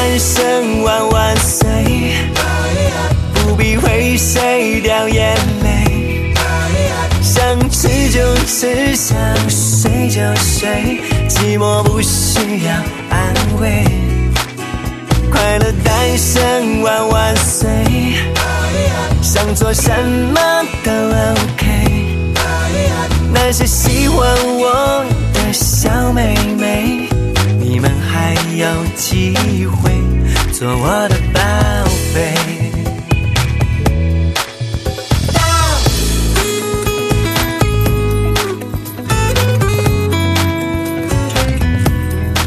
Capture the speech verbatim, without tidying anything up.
单身万万岁，不必为谁掉眼泪，想吃就吃，想睡就睡，寂寞不需要安慰。快乐单身万万岁，想做什么都 OK。 那些喜欢我的小妹妹，你们还有机会做我的